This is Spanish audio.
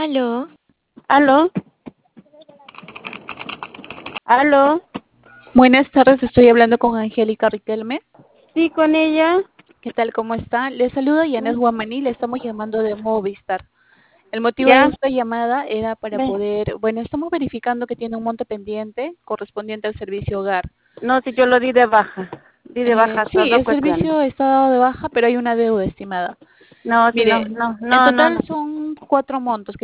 Aló. ¿Aló? ¿Aló? Buenas tardes, estoy hablando con Angélica Riquelme. Sí, con ella. ¿Qué tal? ¿Cómo está? Le saluda Yanet Guamaní, le estamos llamando de Movistar. El motivo de ¿Ya? esta llamada era para Ve. poder, bueno, estamos verificando que tiene un monto pendiente correspondiente al servicio hogar. No, si yo lo di de baja. Di de baja Sí, todo el cuestión. servicio está dado de baja, pero hay una deuda estimada. No, si no, Mire, no, en no, no, total no. son 4 montos